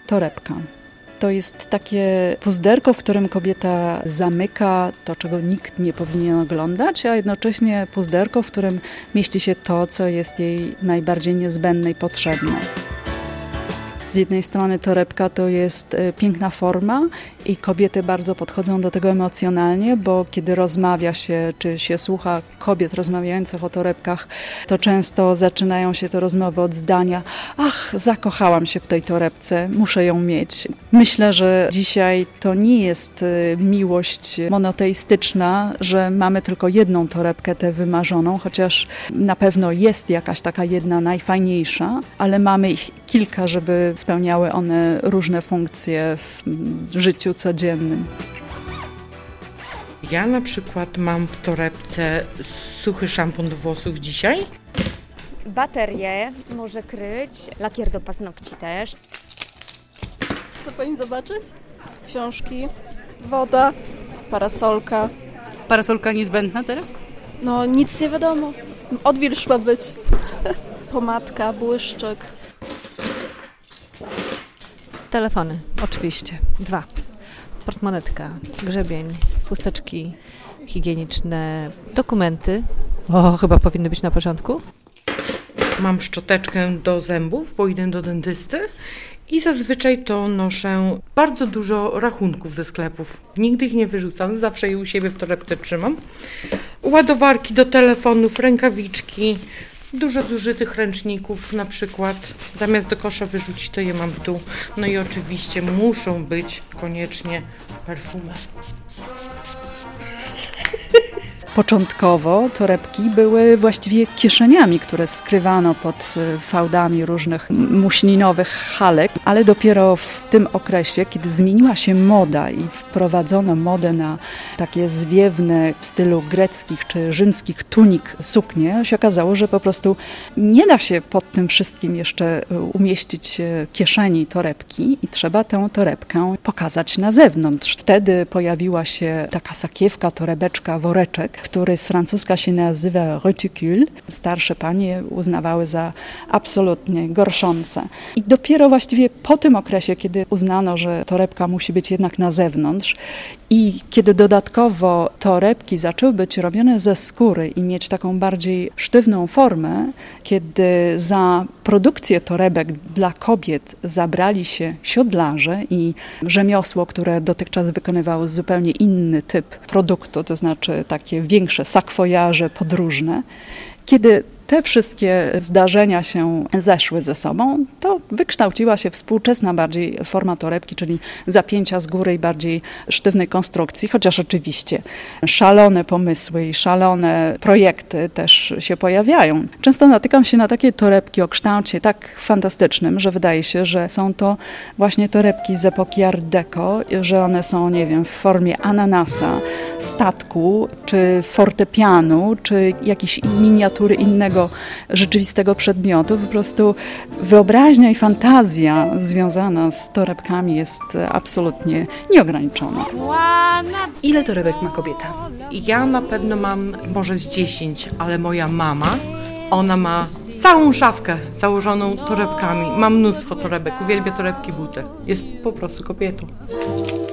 Torebka. To jest takie puzderko, w którym kobieta zamyka to, czego nikt nie powinien oglądać, a jednocześnie puzderko, w którym mieści się to, co jest jej najbardziej niezbędne i potrzebne. Z jednej strony torebka to jest piękna forma i kobiety bardzo podchodzą do tego emocjonalnie, bo kiedy rozmawia się, czy się słucha kobiet rozmawiających o torebkach, to często zaczynają się te rozmowy od zdania: ach, zakochałam się w tej torebce, muszę ją mieć. Myślę, że dzisiaj to nie jest miłość monoteistyczna, że mamy tylko jedną torebkę, tę wymarzoną, chociaż na pewno jest jakaś taka jedna najfajniejsza, ale mamy ich kilka, żeby spełniały one różne funkcje w życiu codziennym. Ja na przykład mam w torebce suchy szampon do włosów dzisiaj. Baterię może kryć, lakier do paznokci też. Chce pani zobaczyć? Książki, woda, parasolka. Parasolka niezbędna teraz? No nic nie wiadomo. Odwilż ma być. Pomadka, błyszczyk. Telefony, oczywiście. 2. Portmonetka, grzebień, chusteczki higieniczne, dokumenty. O, chyba powinny być na początku. Mam szczoteczkę do zębów, bo idę do dentysty i zazwyczaj to noszę bardzo dużo rachunków ze sklepów. Nigdy ich nie wyrzucam, zawsze je u siebie w torebce trzymam. Ładowarki do telefonów, rękawiczki, dużo zużytych ręczników na przykład. Zamiast do kosza wyrzucić, to je mam tu. No i oczywiście muszą być koniecznie perfumy. Początkowo torebki były właściwie kieszeniami, które skrywano pod fałdami różnych muślinowych halek, ale dopiero w tym okresie, kiedy zmieniła się moda i wprowadzono modę na takie zwiewne w stylu greckich czy rzymskich tunik suknie, się okazało, że po prostu nie da się pod tym wszystkim jeszcze umieścić kieszeni torebki i trzeba tę torebkę pokazać na zewnątrz. Wtedy pojawiła się taka sakiewka, torebeczka, woreczek, który z francuska się nazywa reticule. Starsze panie uznawały za absolutnie gorszące. I dopiero właściwie po tym okresie, kiedy uznano, że torebka musi być jednak na zewnątrz i kiedy dodatkowo torebki zaczęły być robione ze skóry i mieć taką bardziej sztywną formę, kiedy za produkcję torebek dla kobiet zabrali się siodlarze i rzemiosło, które dotychczas wykonywało zupełnie inny typ produktu, to znaczy takie większe sakwojaże podróżne. Kiedy te wszystkie zdarzenia się zeszły ze sobą, to wykształciła się współczesna bardziej forma torebki, czyli zapięcia z góry i bardziej sztywnej konstrukcji, chociaż oczywiście szalone pomysły i szalone projekty też się pojawiają. Często natykam się na takie torebki o kształcie tak fantastycznym, że wydaje się, że są to właśnie torebki z epoki Art Deco, że one są, nie wiem, w formie ananasa, statku, czy fortepianu, czy jakiejś miniatury innego rzeczywistego przedmiotu. Po prostu wyobraźnia i fantazja związana z torebkami jest absolutnie nieograniczona. Ile torebek ma kobieta? Ja na pewno mam może z 10, ale moja mama, ona ma całą szafkę założoną torebkami. Ma mnóstwo torebek, uwielbia torebki, buty. Jest po prostu kobietą.